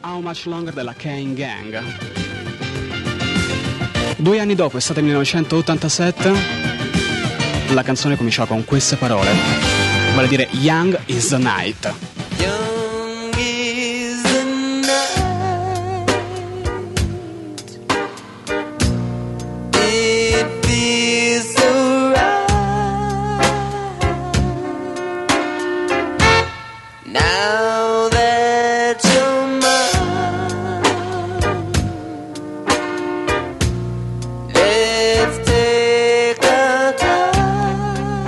How Much Longer della Kane Gang. 2 anni dopo, estate 1987, la canzone cominciava con queste parole, vale a dire Young is the Night. Young is the night. It feels so right. Now that you're mine, let's take our time.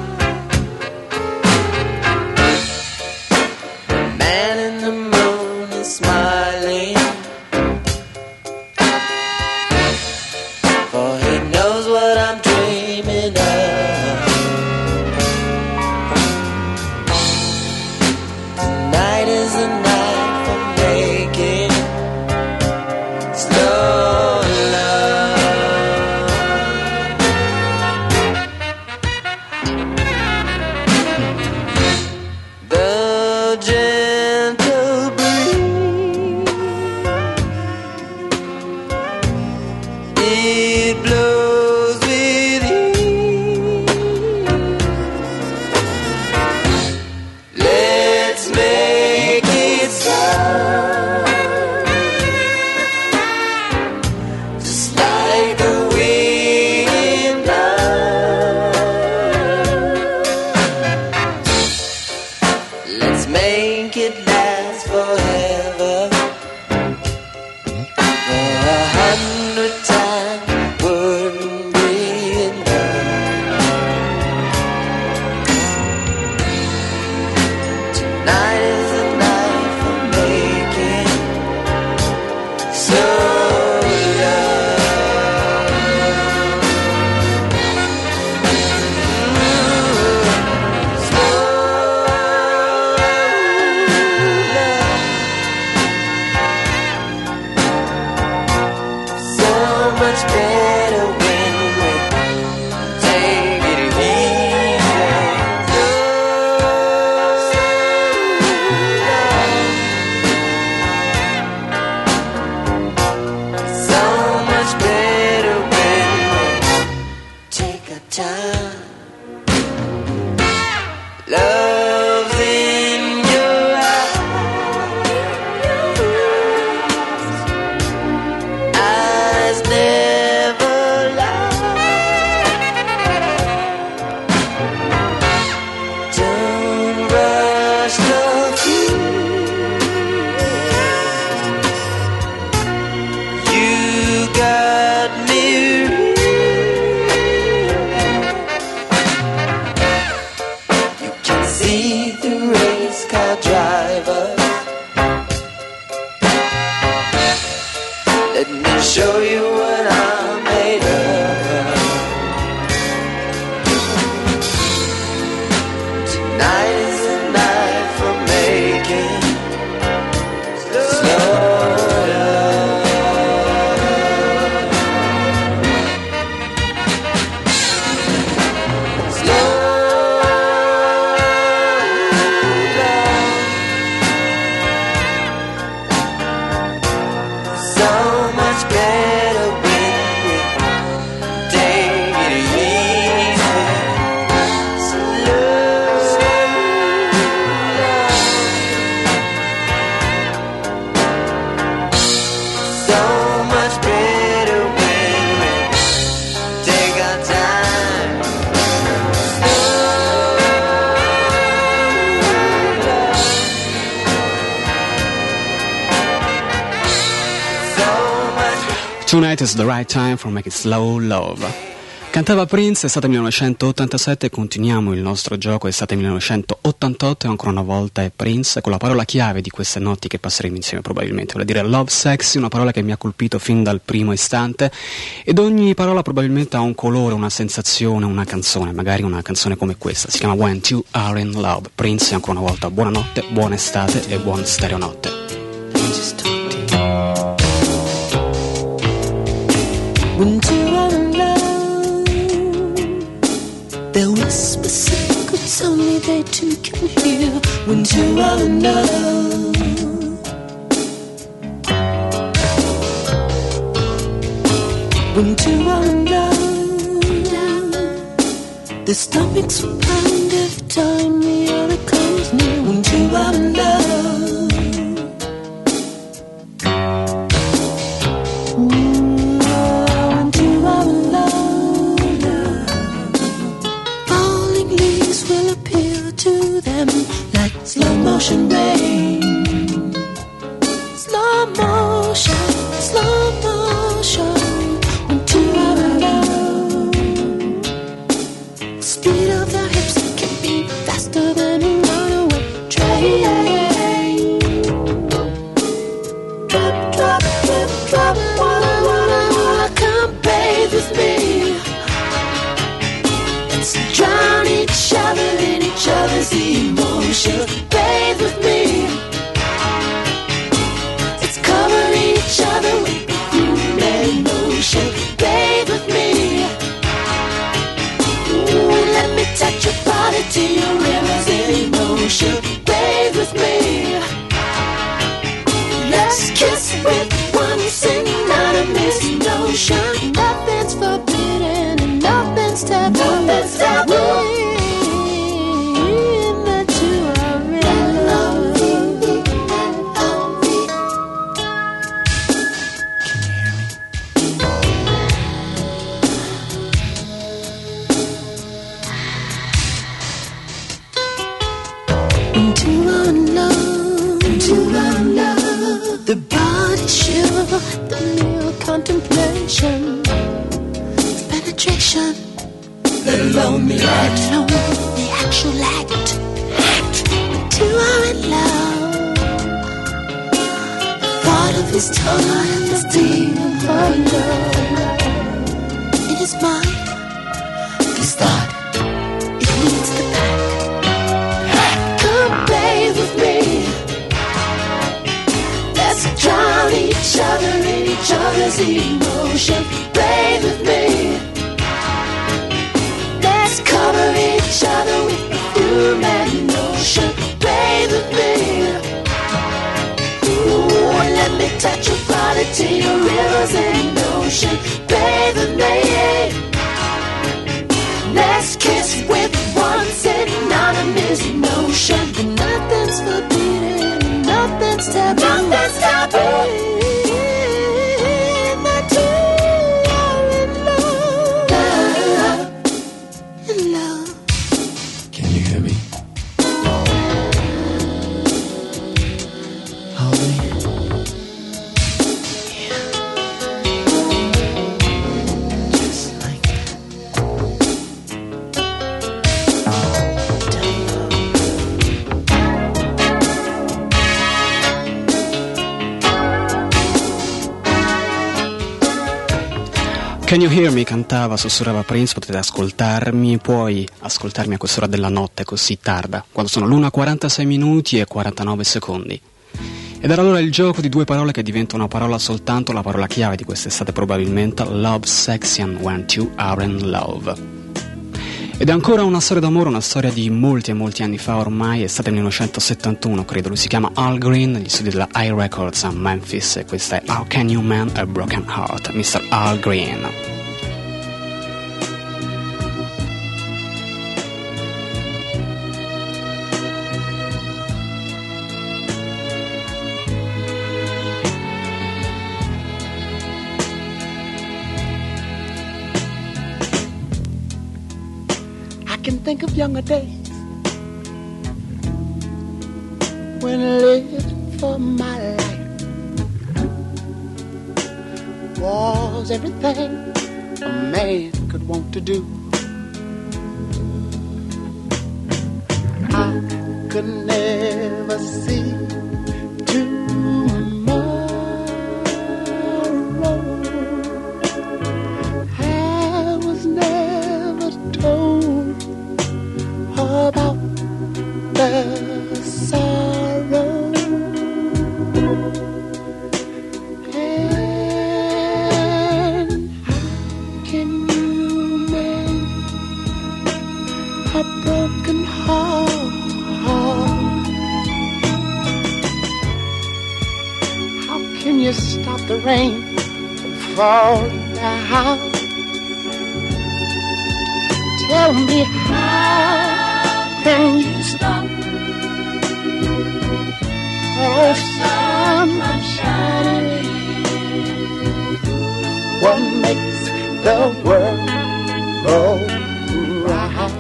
Man in the moon is smiling, for he knows what I'm dreaming of. Tonight is a night for making slow love. The gentle breeze, it blows with ease. Let's make it stop, just like the wind blows. Let's make it last forever. For 100 times wouldn't be enough. Tonight is a night for making slow love. Slow love. So much better when we take it easy. So much better when we take our time. Love's in your eyes never lie. Don't rush the feelings. You got me real. You can see the race car driver. Let me show you what I'm made of. Tonight is a night for making slow love. Slow love. So much better when we take it easy. Slow love. So much better when we take our time. Slow love. So much. Tonight is the right time for making slow love. Cantava Prince, estate 1987, continuiamo il nostro gioco, estate 1988 e ancora una volta è Prince con la parola chiave di queste notti che passeremo insieme probabilmente, vuol dire love sexy, una parola che mi ha colpito fin dal primo istante, ed ogni parola probabilmente ha un colore, una sensazione, una canzone, magari una canzone come questa, si chiama When Two Are in Love. Prince, e ancora una volta buonanotte, buona estate e buon stereonotte. When two are in love, they'll whisper secrets only they two can hear. When two are in love, When two are in love, their stomachs will pound every time the other comes near. When two are in love, when two are in love, falling leaves will appear to them like slow motion rain. Slow motion, slow motion. When two are in love, the speed of their hips can be faster than a runaway train. Drop, drop, drip, drop. Wanna come bathe with me. Let's drown each other in each other's emotion. Bathe with me. Cover each other with perfume and lotion. Bathe with me. Ooh, let me touch your body till your rivers in emotion. Bathe with me. Let's kiss with one synonymous notion. Nothing's forbidden and nothing's taboo. Nothing's taboo. The body shiver, the mere contemplation, the penetration, let alone the act, the actual act. When two are in love, the thought of his tongue is deep under in his mind. This thought, it leads the pack. Come bathe with me. Let's drown each other in each other's emotion. Bathe with me. Let's cover each other with perfume and lotion. Bathe with me. Ooh, let me touch your body till your rivers in ocean. Bathe with me. Let's kiss with one synonymous notion. And nothing's forbidden, nothing's taboo. Nothing's taboo. The two are in love. In love. Can you hear me? Holly? Yeah. Just like that. Can You Hear Me cantava, sussurrava Prince. Potete ascoltarmi, puoi ascoltarmi a quest'ora della notte così tarda, quando sono l'1:46 minuti e 49 secondi. Ed era allora il gioco di due parole che diventa una parola soltanto, la parola chiave di quest'estate probabilmente, Love, Sexy and When Two Are in Love. Ed è ancora una storia d'amore, una storia di molti e molti anni fa ormai, è stata nel 1971 credo, lui si chiama Al Green, negli studi della I Records a Memphis, e questa è How Can You Mend a Broken Heart, Mr. Al Green. I can think of younger days when I lived for my life. Was everything a man could want to do. I could never see tomorrow. I was never told about the sorrow. And how can you mend a broken heart? How can you stop the rain from falling down. Tell me, how can you stop oh sun from shining? What makes the world go round?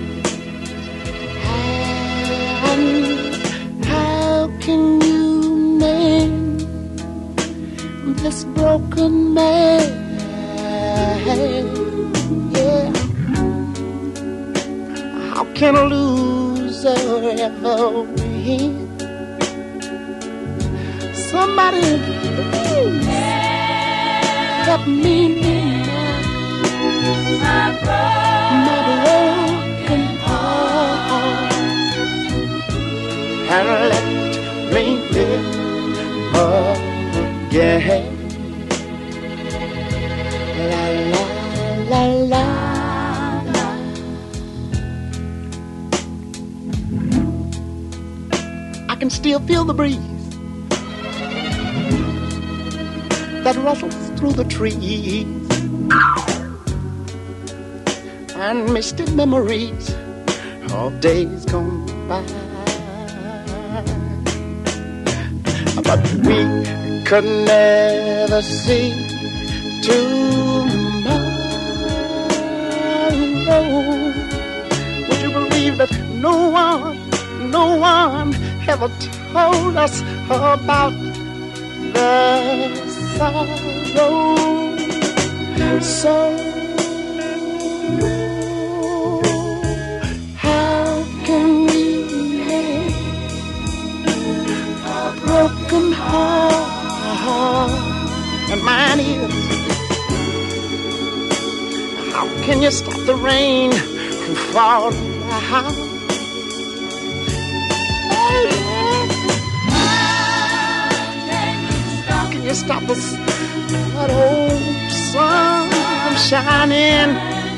And how can you mend this broken man? Yeah. How can a loser ever win? Somebody please help me mend my broken heart and let me live again. La la la la. I can still feel the breeze that rustles through the trees and misty memories of days gone by. But we could never see tomorrow. Would you believe that no one ever told us about the sorrow? So how can we make a broken heart? And mine is, how can you stop the rain from falling down? Can you stop us, that old sun from shining?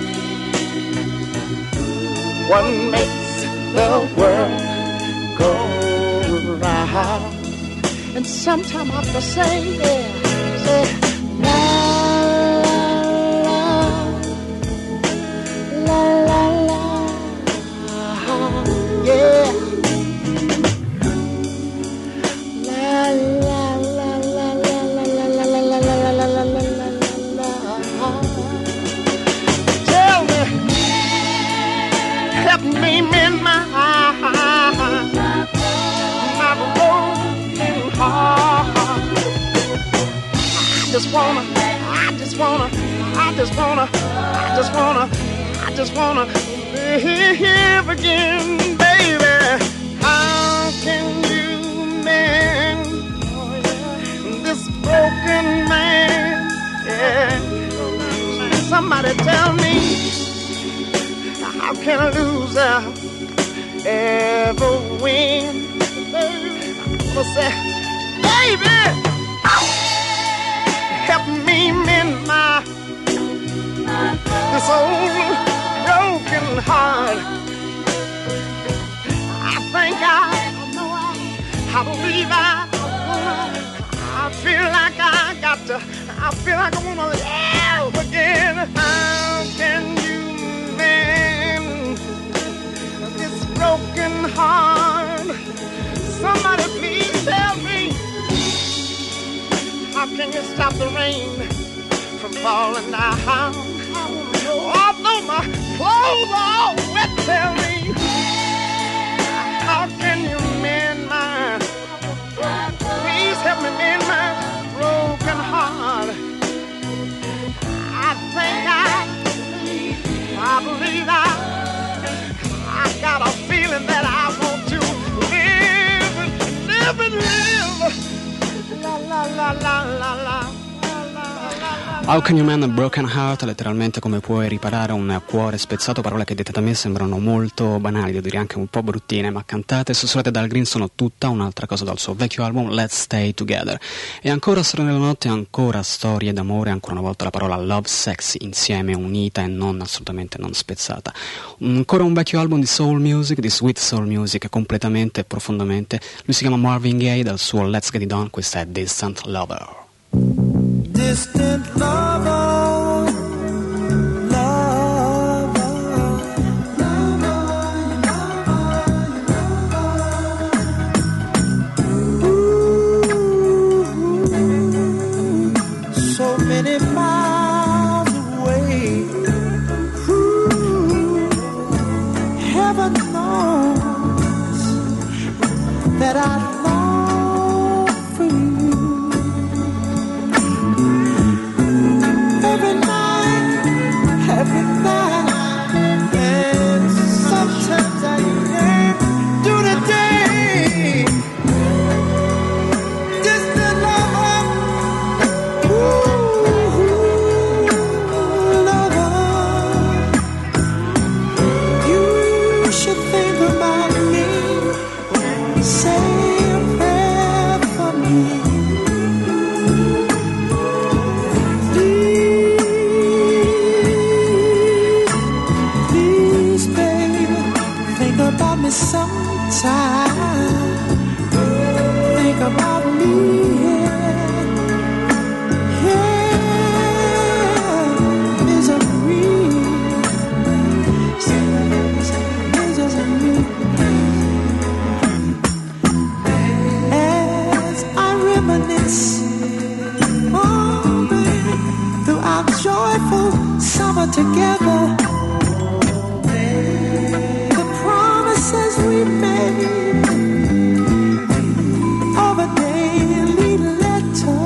What makes the world go round? And sometime I have to say, la la la la la, yeah. I just wanna live again, baby. How can you mend this broken man? Yeah. Somebody tell me, how can a loser ever win? I'm gonna say, baby, help me mend this old broken heart. I think I believe I feel like I feel like I wanna live again. How can you mend this broken heart? Somebody please tell me, how can you stop the rain from falling down? Although my clothes are all wet, tell me, how can you mend please help me mend my broken heart? I think I believe I got a feeling that I want to live and live. La la la la la la. How can you mend a broken heart? Letteralmente come puoi riparare un cuore spezzato, parole che dette da me sembrano molto banali, devo dire anche un po' bruttine, ma cantate e sussurrate dal Green sono tutta un'altra cosa dal suo vecchio album Let's Stay Together. E ancora storia nella notte, ancora storie d'amore, ancora una volta la parola love, sex, insieme, unita e non assolutamente non spezzata. Ancora un vecchio album di soul music, di sweet soul music, completamente e profondamente. Lui si chiama Marvin Gaye, dal suo Let's Get It On, questa è Distant Lover. distant lover, lover, lover, lover. So many miles away. Heaven knows that I long for you. Every night, and sometimes I can't do the day. Just the lover, lover. You should think about me. Say a prayer for me. Please, baby, think about me sometime. Think about me, yeah. Misery, misery. As I reminisce, oh baby, through our joyful summer together, the promises we made of a daily letter.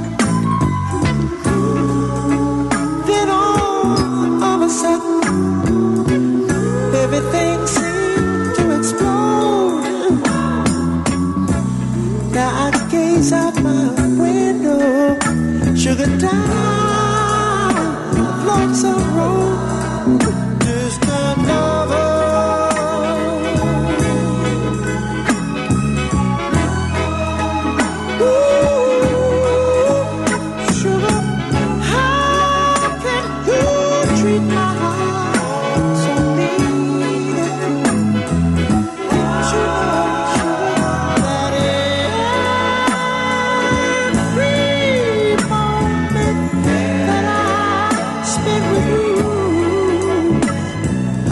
Then all of a sudden, everything seemed to explode. Now I gaze out my window, sugar down, floats a road. Just another. Ooh, sugar, how can you treat my heart so mean? Don't you know, sugar, that every moment that I spend with you, I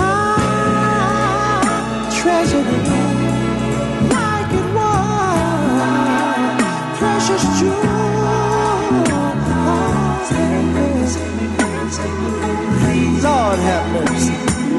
treasure it like it was precious jewels. Lord have mercy.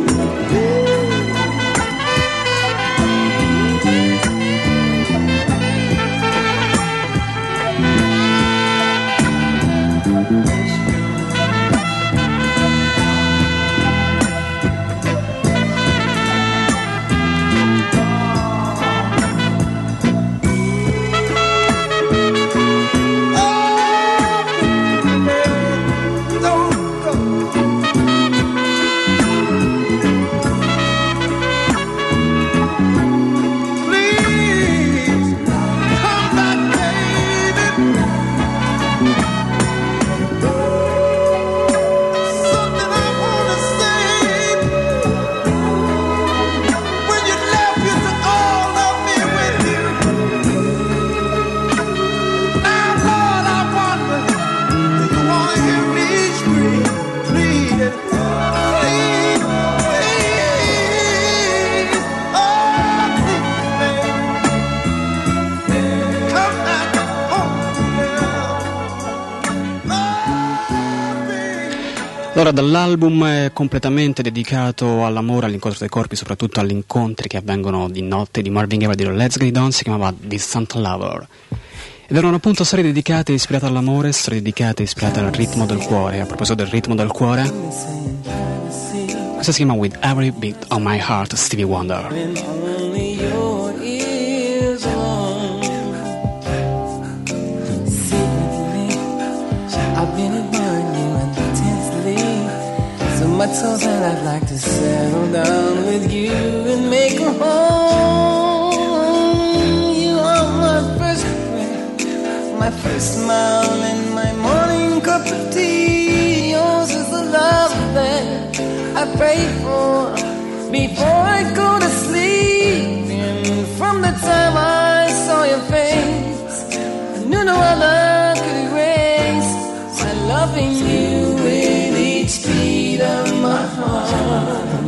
Allora, dall'album completamente dedicato all'amore, all'incontro dei corpi, soprattutto agli incontri che avvengono di notte, di Marvin Gaye di Let's Get It On, si chiamava Distant Lover. Ed erano appunto storie dedicate e ispirate all'amore, storie dedicate e ispirate al ritmo del cuore. A proposito del ritmo del cuore, questa si chiama With Every Beat of My Heart, Stevie Wonder. I've been admiring you intensely, so much so that I'd like to settle down with you and make a home. You are my first prayer, my first smile, and my morning cup of tea. Yours is the love that I pray for before I go to sleep. And from the time I saw your face, I knew no other could erase my loving you with each beat of my heart.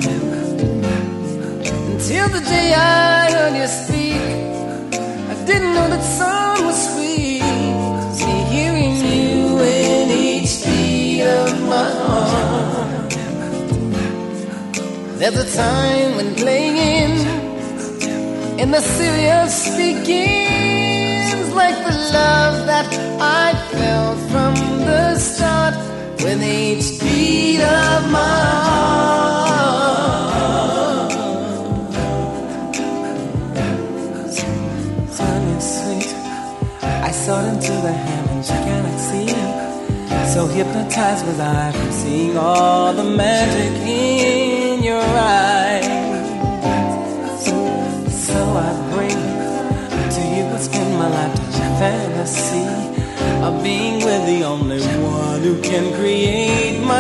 Until the day I heard you speak, I didn't know that song was sweet. See, hearing you in each beat of my heart. There's a time when playing and the serious begins, like the love that I felt from the start with each beat of my heart. Tongue is sweet, I sought into the heavens you cannot see, so hypnotized was I from seeing all the magic in your eyes. So I bring to you and spend my lifetime fantasy of being with the only one who can create my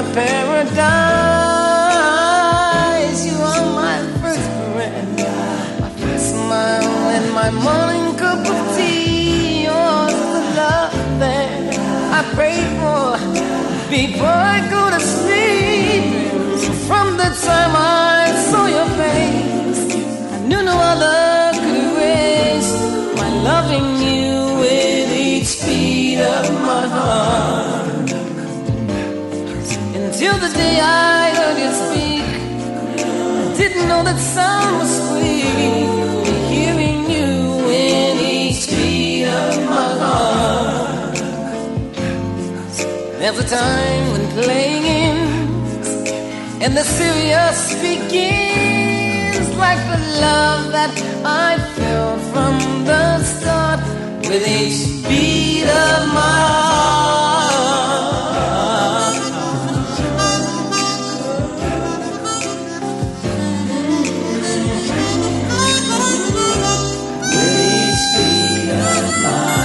paradise. You are my first friend, my first smile, and my morning cup of tea. Yours is the love that I pray for before I go to sleep. From the time I saw your face, I knew no other could erase my loving you with each beat of my heart. Until the day I heard you speak, I didn't know that sound was sweet. Hearing you in each beat of my heart. There's a time when playing ends and the serious begins, like the love that I felt from the start with each beat of my heart. With each beat of my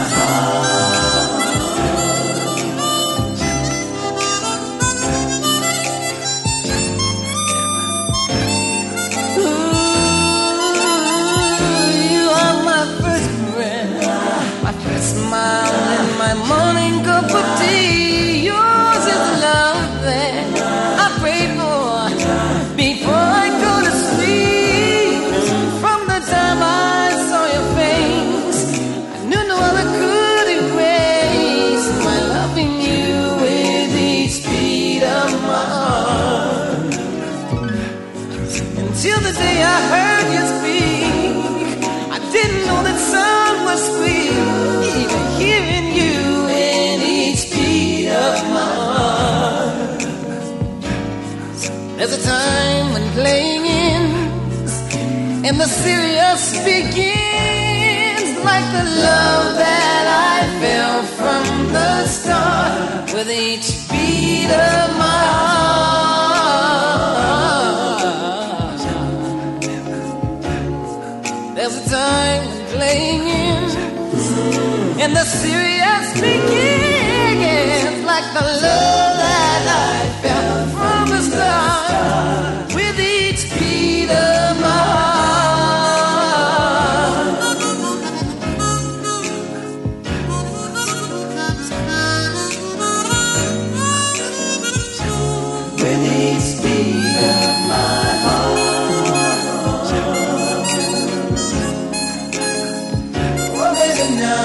smile and my morning cup of tea. Yours is the love that I pray for before I go to sleep. From the time I saw your face, I knew no other could erase my loving you with each beat of my heart. Until the day I heard you speak, I didn't know that sound was sweet. Even hearing you in each beat of my heart. There's a time when playing ends and the serious begins, like the love that I felt from the start with each beat of my heart. There's a time when playing ends and the serious begins, like the love that I felt from the start with each beat of my heart. With each beat of my heart. Oh, baby, now.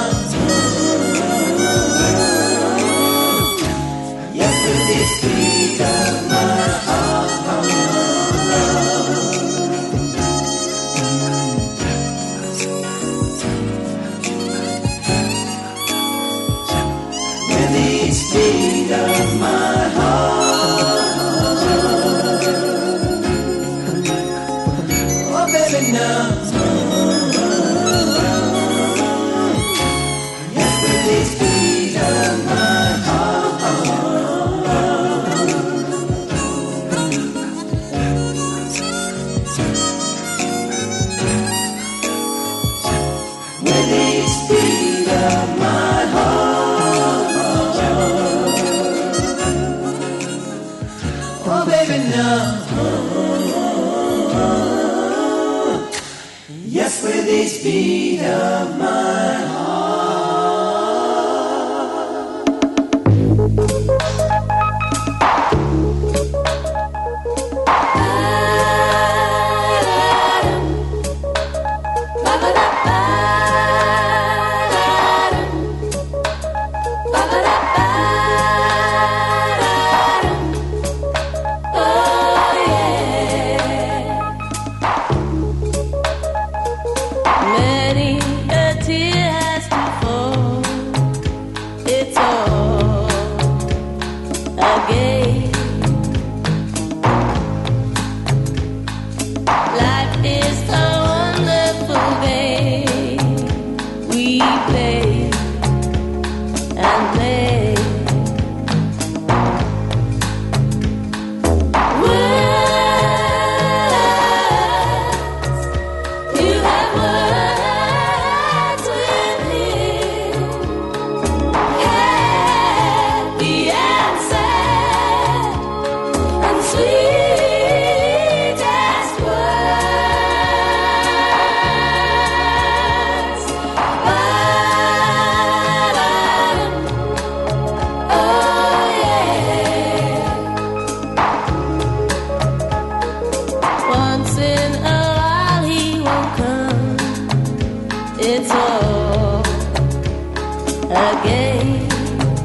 Beat of my heart. With each beat of my heart. Oh, baby, now. Yes, with each beat of my heart. With each beat of my heart. Oh, baby, now. Yes, with each beat of my heart. again.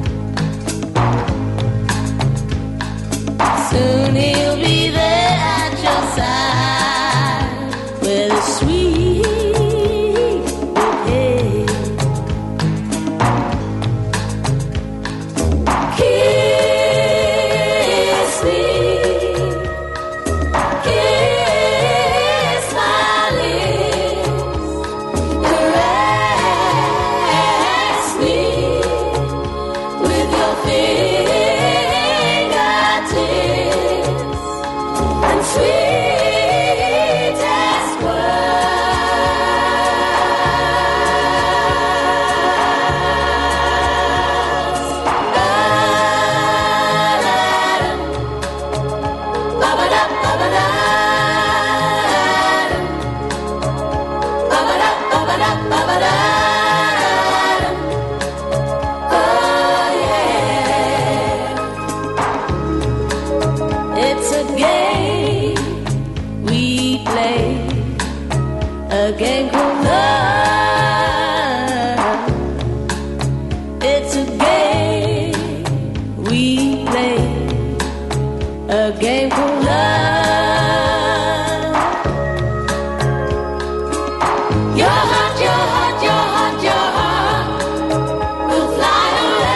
Soon he'll be there at your side with a sweet bouquet. Kiss me, kiss my lips, caress me with your fingertips and sweetest It's a game we play, a game called love. It's a game we play, a game called love. Your heart, your heart, your heart, your heart will fly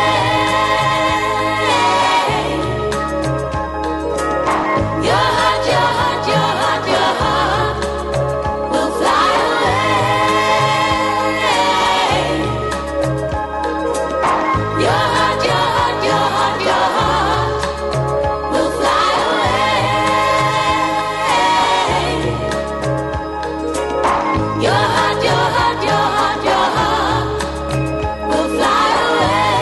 away. Your heart, your heart, your heart, your heart will fly away. Your heart, your heart, your heart, your heart will fly away. Your heart, your heart, your heart, your heart will fly away.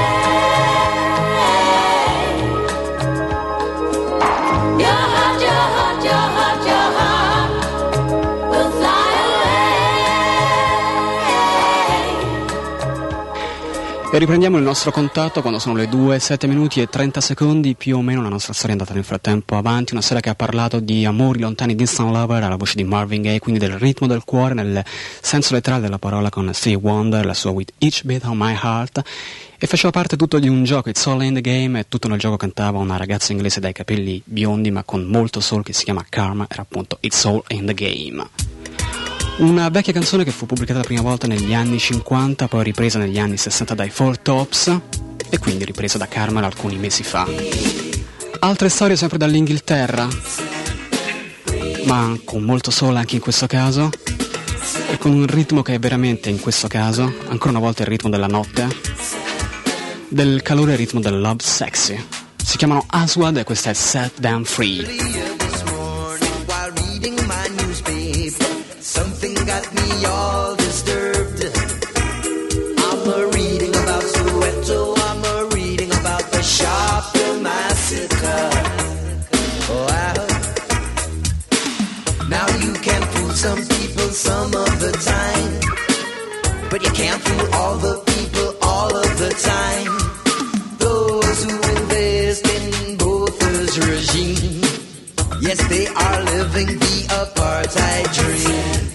Your heart, your heart, your heart, your heart will fly away. E riprendiamo il nostro contatto quando sono le 2, 7 minuti e 30 secondi, più o meno la nostra storia è andata nel frattempo avanti, una storia che ha parlato di amori lontani, distant lover, alla voce di Marvin Gaye, quindi del ritmo del cuore nel senso letterale della parola, con Stevie Wonder, la sua With Each Beat of My Heart, e faceva parte tutto di un gioco, It's All in the Game, e tutto nel gioco cantava una ragazza inglese dai capelli biondi ma con molto soul che si chiama Karma, era appunto It's All in the Game. Una vecchia canzone che fu pubblicata la prima volta negli anni 50, poi ripresa negli anni 60 dai Four Tops e quindi ripresa da Carmel alcuni mesi fa. Altre storie sempre dall'Inghilterra, ma con molto soul anche in questo caso, e con un ritmo che è veramente, in questo caso, ancora una volta il ritmo della notte, del calore e il ritmo del love sexy. Si chiamano Aswad e questa è Set Them Free. This morning while reading my newspaper, something got me all disturbed. I'm a reading about Soweto, I'm a reading about the Sharpeville massacre. Wow. Now you can fool some people some of the time, but you can't fool all the people all of the time. Those who invest in Botha's regime, yes, they are living the apartheid dream.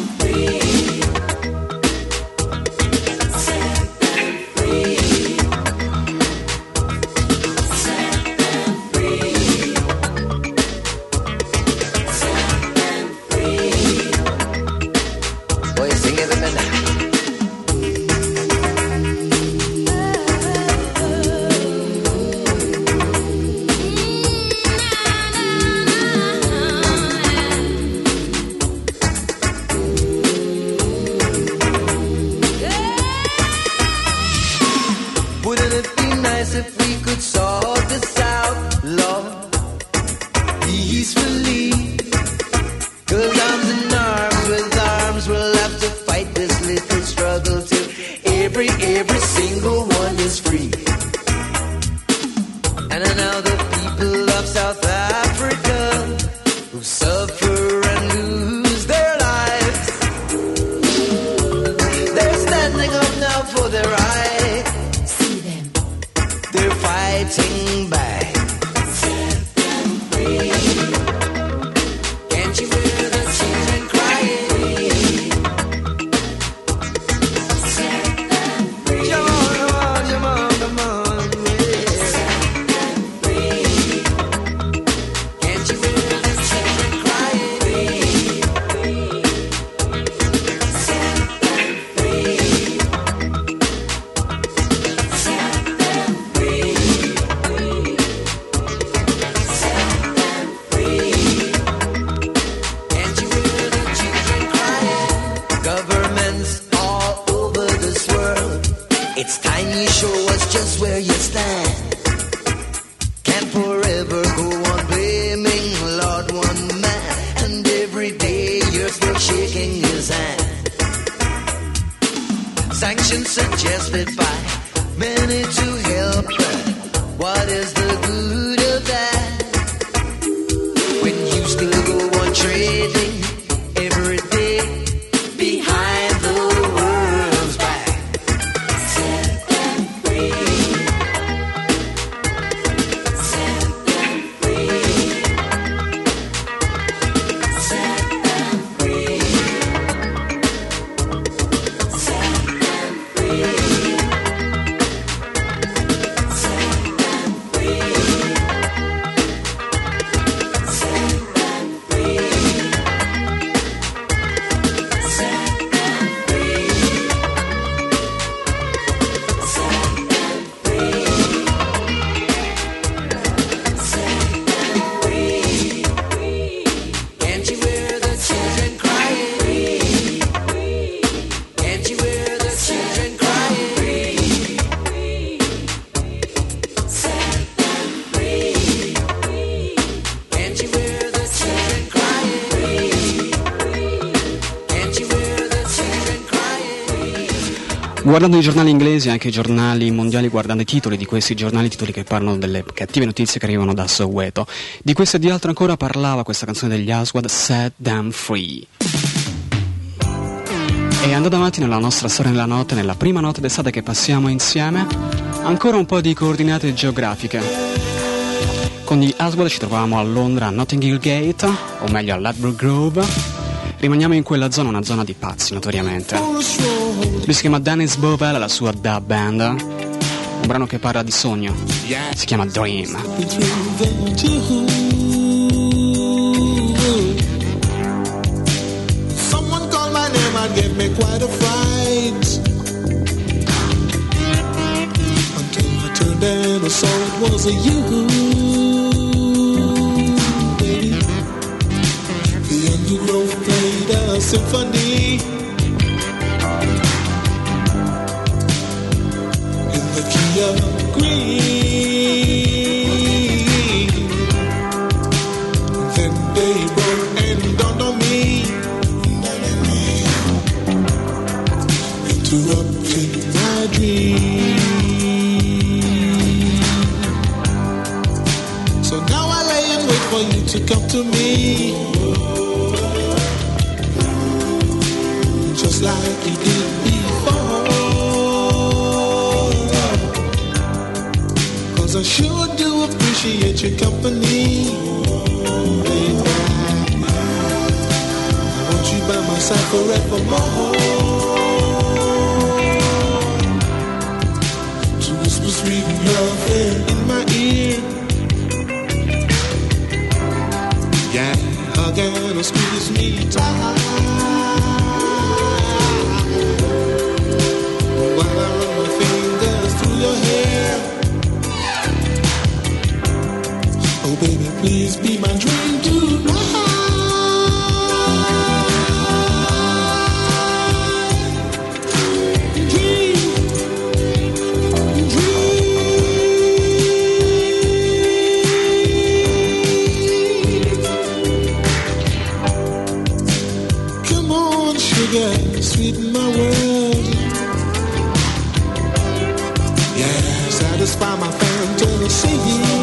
Boy, sing it in the night. Wouldn't it be nice if we could sort this out, Lord, peacefully? 'Cause arms in arms, with arms, we'll have to fight this little struggle till every single one is free. And now the people of South Africa who suffer and lose their lives, they're standing up now for their rights. They're fighting back. Set them free. Can't you hear the children crying? Set them free. Come on, come on. can you show us just where you stand? Can't forever go on blaming Lord one man, and every day you're still shaking his hand. Sanctions suggested by many to help, but what is the good of that when you still go on trading every day behind the world's back? Set them free. Set them free. Set them free. Set them free. Guardando i giornali inglesi e anche i giornali mondiali, guardando i titoli di questi giornali, titoli che parlano delle cattive notizie che arrivano da Soweto. Di questo e di altro ancora parlava questa canzone degli Aswad, Set Them Free. E andando avanti nella nostra storia nella notte, nella prima notte d'estate che passiamo insieme, ancora un po' di coordinate geografiche. Con gli Aswad ci trovavamo a Londra, a Notting Hill Gate, o meglio a Ladbroke Grove. Rimaniamo in quella zona, una zona di pazzi notoriamente. Lui si chiama Dennis Bovell e la sua dub band, un brano che parla di sogno, si chiama Dream. Someone called my name and gave me quite a fright, until I turned and I saw it was a you, baby. The undergrowth played a symphony in the key of green. Then they broke and dawned on me, interrupting my dream. So now I lay and wait for you to come to me, just like you did before. 'Cause I sure do appreciate your company, baby. I want you by my side forevermore, to whisper sweet love in my ear. Yeah, hug and squeeze me tight while I run my fingers through your hair. Oh baby, please be my dream tonight. Sweeten my world, yeah, satisfy my fantasy.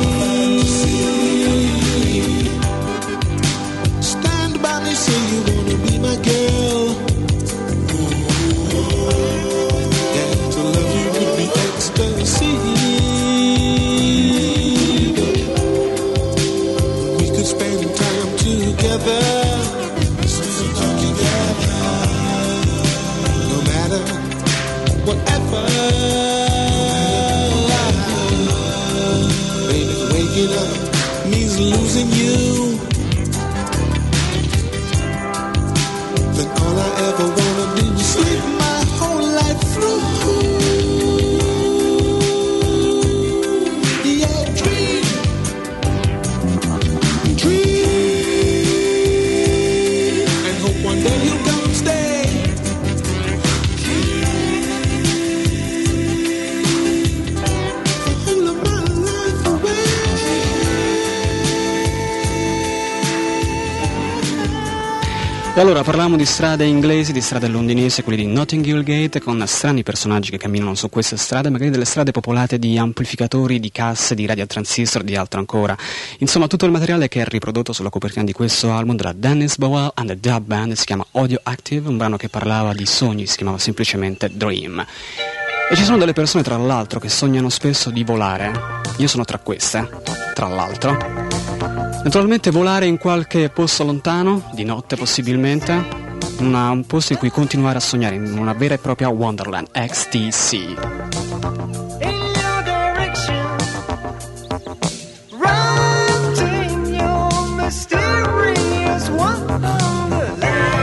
Stand by me, say you wanna be my girl. Yeah, to love you would be ecstasy. We could spend time together. Whatever, baby, E allora parlavamo di strade inglesi, di strade londinesi, quelle di Notting Hill Gate, con strani personaggi che camminano su queste strade, magari delle strade popolate di amplificatori, di casse, di radiotransistor, di altro ancora. Insomma, tutto il materiale che è riprodotto sulla copertina di questo album della Dennis Bowell and the Dub Band si chiama Audio Active, un brano che parlava di sogni, si chiamava semplicemente Dream. E ci sono delle persone, tra l'altro, che sognano spesso di volare. Io sono tra queste, tra l'altro. Naturalmente volare in qualche posto lontano, di notte possibilmente, in un posto in cui continuare a sognare, in una vera e propria Wonderland, XTC. In your direction, right in your mysterious wonderland.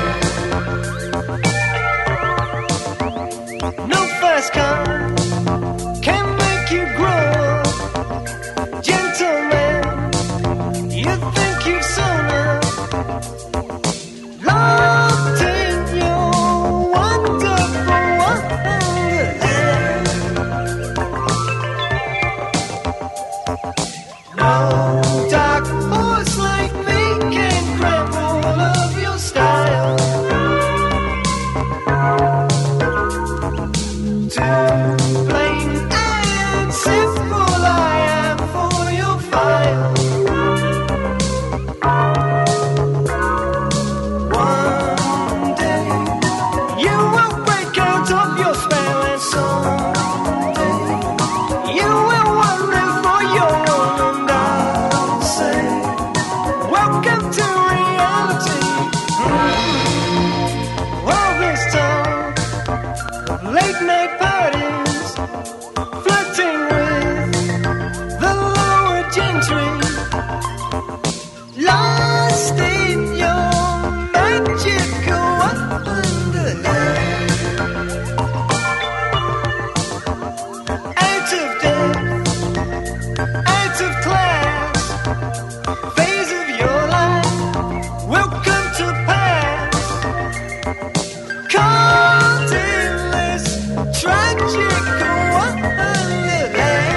No fast car can make you grow, gentleman. You think you've seen it, locked in your wonderful wonderland. No dark horse like me can grab hold of your style. Too plain and simple I am for your file. One day you will break out of your spell, and someday you will wonder for your own, and I'll say, welcome to reality. All this time of late night parties, flirting with the lower gentry, lost in your magical wonderland. Out of depth, out of class, phase of your life will come to pass. Caught in this tragic wonderland.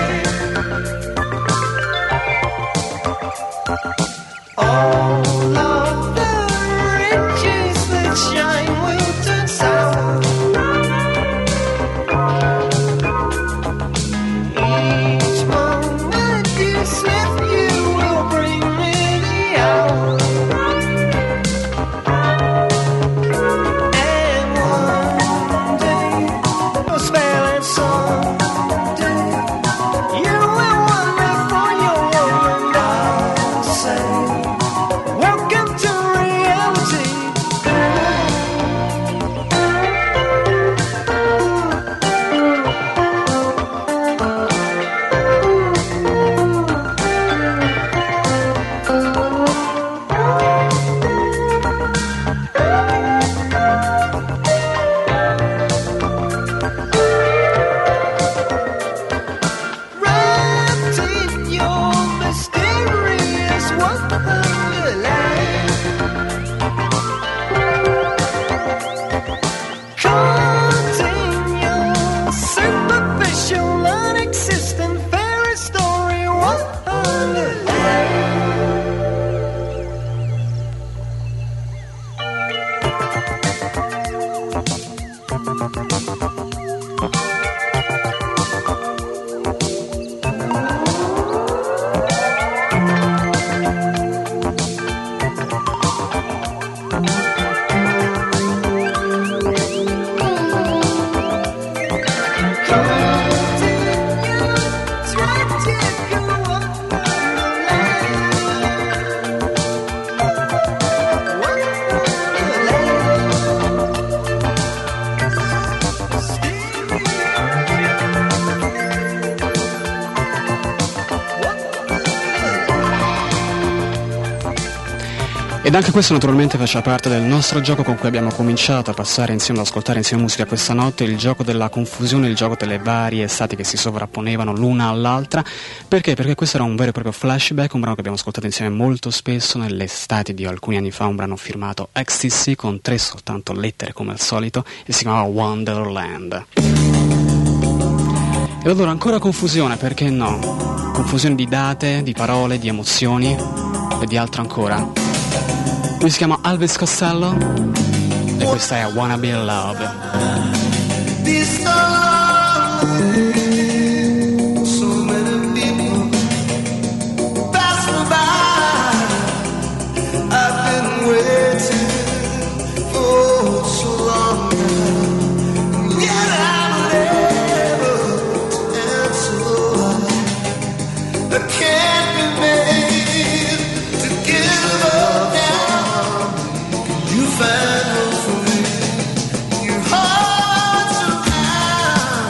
All of the riches that shine will turn sour. Each moment you slip, you will bring me the hour. And one day, your spell, and someday you will wonder for your own, and I'll say, welcome to reality. Wrapped in your mysterious wonderland. Caught in your superficial, non-existent fairy story wonderland. Caught in your tragic Ed anche questo naturalmente faceva parte del nostro gioco con cui abbiamo cominciato a passare insieme, ad ascoltare insieme musica questa notte, il gioco della confusione, il gioco delle varie estati che si sovrapponevano l'una all'altra. Perché? Perché questo era un vero e proprio flashback, un brano che abbiamo ascoltato insieme molto spesso nelle estati di alcuni anni fa, un brano firmato XTC con 3 soltanto lettere come al solito e si chiamava Wonderland. E allora ancora confusione, perché no? Confusione di date, di parole, di emozioni e di altro ancora. Lui si chiama Elvis Costello e questa è Wanna Be in Love. This love, so many people pass me by. I've been waiting for so long now, yet I'm never to answer. I can't be made to give up now. You find room for me. You heart so high.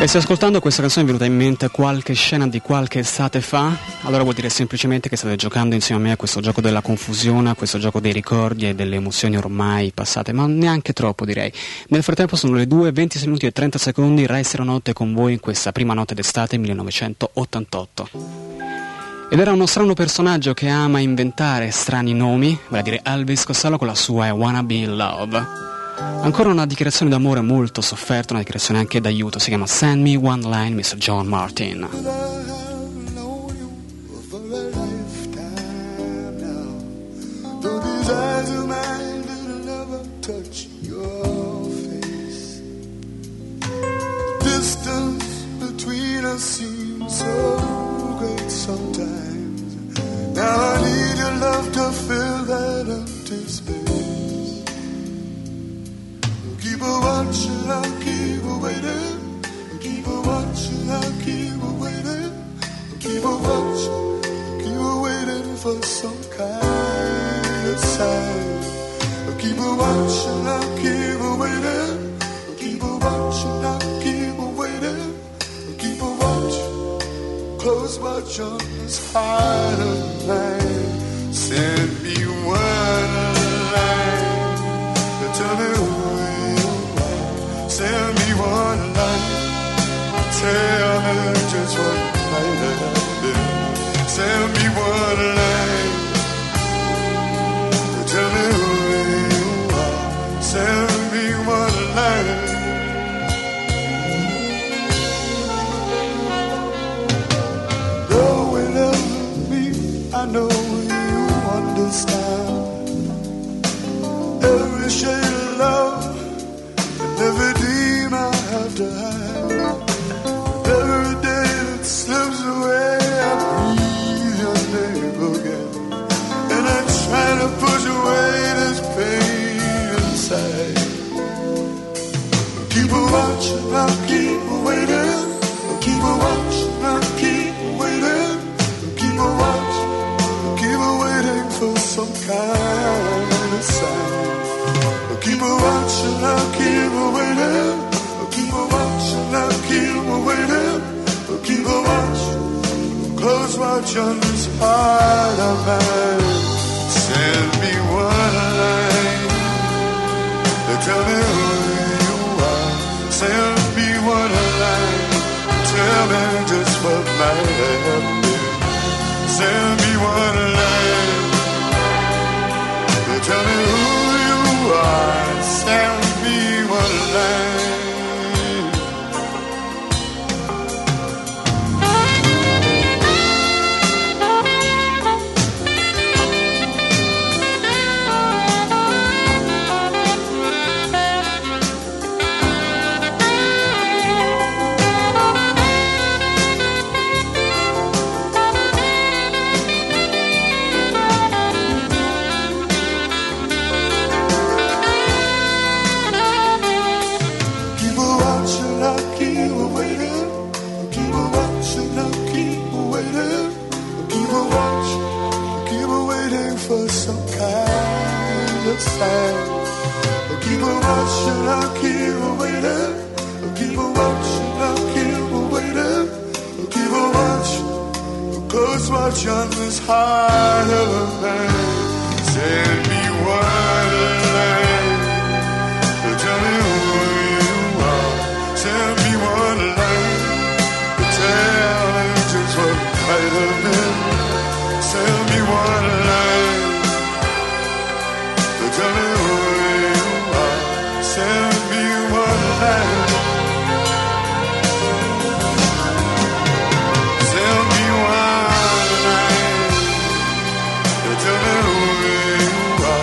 E se ascoltando questa canzone è venuta in mente qualche scena di qualche estate fa, allora vuol dire semplicemente che state giocando insieme a me a questo gioco della confusione, a questo gioco dei ricordi e delle emozioni ormai passate, ma neanche troppo direi. Nel frattempo sono le 2, 26 minuti e 30 secondi, resterò notte con voi in questa prima notte d'estate 1988. Ed era uno strano personaggio che ama inventare strani nomi, vale a dire Elvis Costello con la sua I Wanna Be in Love. Ancora una dichiarazione d'amore molto sofferta, una dichiarazione anche d'aiuto, si chiama Send Me One Line, Mr. John Martin. Now I need your love to fill that empty space. Keep a watching, I'll keep a waiting. Keep a watching, I'll keep a waiting. Keep a watching, keep a waiting for some kind of sign. Keep a watching, I'll keep a waiting. Keep a watching, I'll keep a waiting. Keep a watching, close watch on this heart of mine. Send me one line to tell me who you are. Send me one line, tell me just what I did. Send me one line to tell me who you are. Send me one line. I know you understand every shade of love and every dream I have to hide. Every day that slips away, I breathe your name again, and I try to push away this pain inside. Keep a watching, I'll keep waiting. Keep a watching, I'll keep waiting. Keep a watching, for some kind of sign. Keep a watching, I'll keep a waiting. Keep a watching, I'll keep a waiting. Keep a watching, close watch on this heart of mine. Send me one line to tell me who you are. Send me one line, tell me just what might have been. Send me one line, tell me who you are. Send me one line. Keep a watching, I'll keep waiting. Keep a watching, I'll keep waiting. Keep a watching, close watch on this heart of a man. Send me one line to tell me who you are. Send me one line to tell me just what might have been. Send me one line. Tell me who you are. Send me one line. Send me one line. Tell me who you are.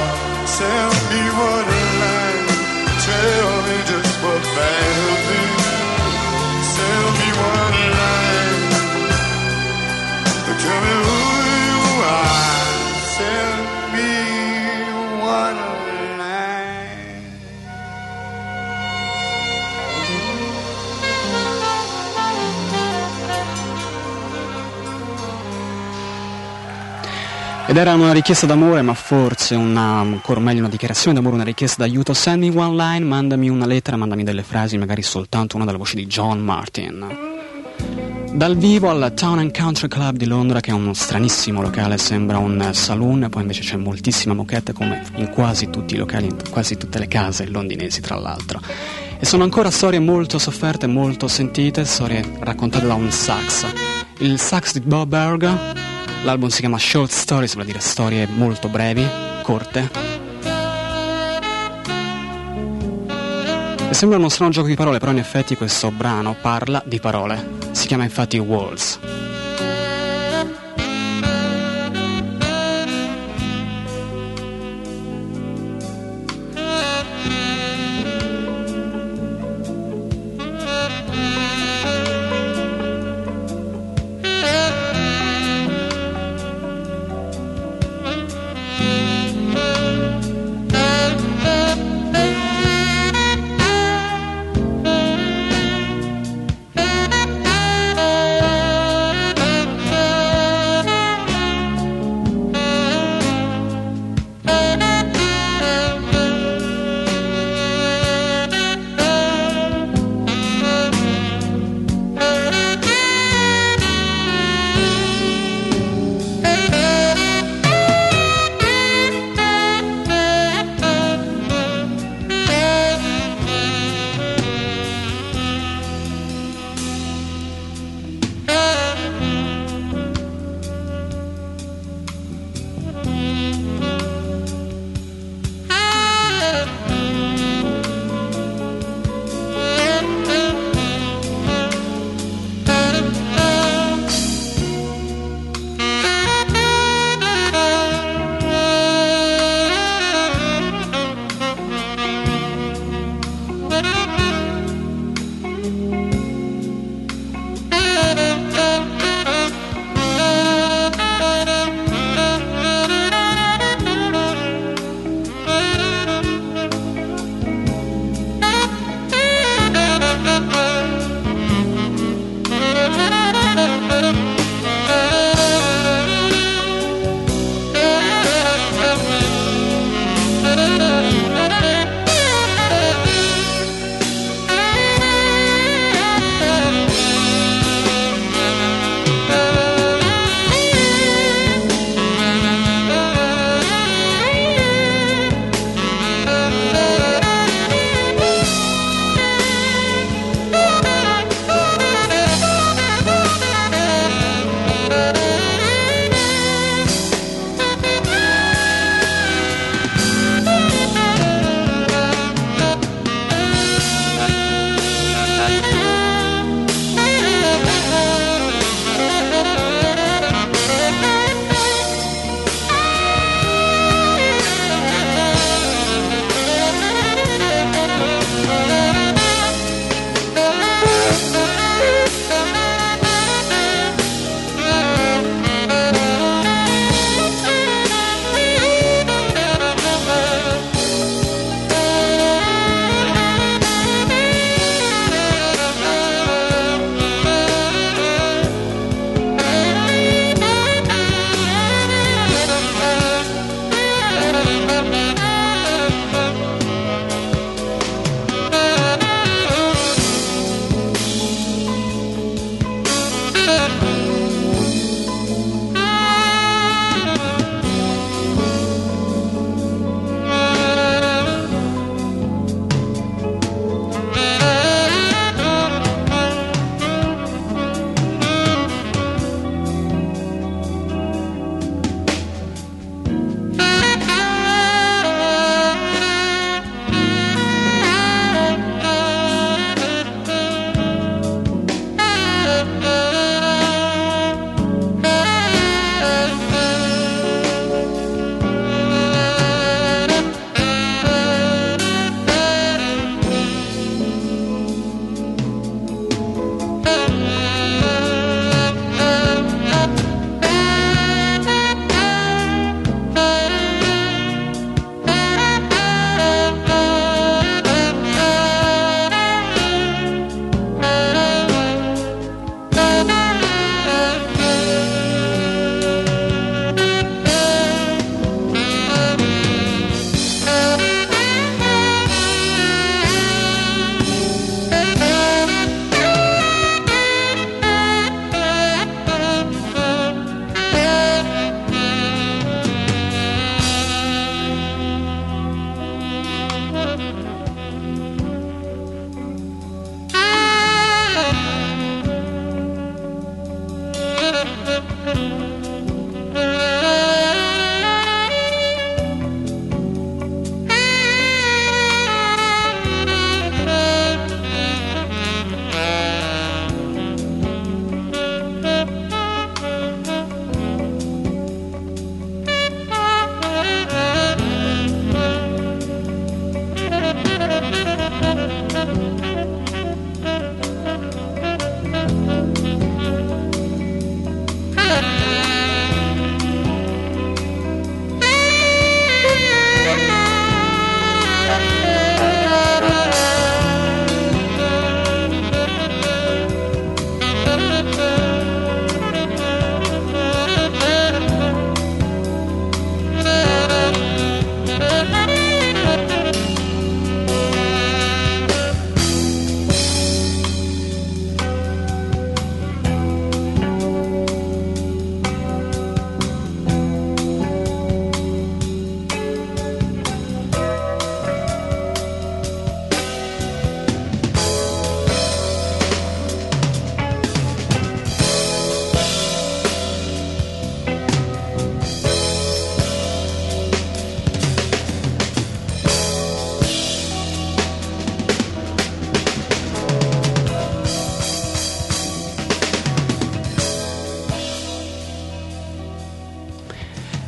Ed era una richiesta d'amore, ma forse ancora meglio una dichiarazione d'amore, una richiesta d'aiuto. Send me one line, mandami una lettera, mandami delle frasi, magari soltanto una dalla voce di John Martin. Dal vivo al Town and Country Club di Londra, che è uno stranissimo locale, sembra un saloon, poi invece c'è moltissima moquette come in quasi tutti i locali, in quasi tutte le case londinesi tra l'altro. E sono ancora storie molto sofferte, molto sentite, storie raccontate da un sax. Il sax di Bob Berg. L'album si chiama Short Stories, vuol dire storie molto brevi, corte. E sembra uno strano gioco di parole, però in effetti questo brano parla di parole. Si chiama infatti Walls.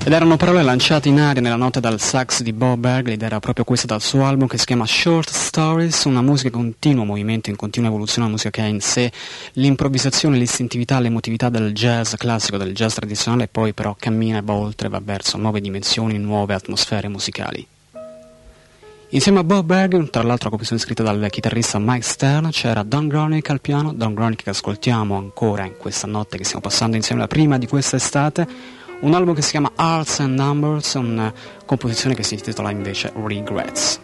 Ed erano parole lanciate in aria nella notte dal sax di Bob Berg, ed era proprio questa dal suo album che si chiama Short Stories, una musica in continuo movimento, in continua evoluzione, una musica che ha in sé l'improvvisazione, l'istintività, l'emotività del jazz classico, del jazz tradizionale, e poi però cammina e va oltre, va verso nuove dimensioni, nuove atmosfere musicali. Insieme a Bob Berg, tra l'altro una composizione scritta dal chitarrista Mike Stern, c'era Don Gronick al piano, Don Gronick che ascoltiamo ancora in questa notte che stiamo passando insieme, la prima di questa estate. Un album che si chiama Hearts and Numbers, una composizione che si intitola invece Regrets.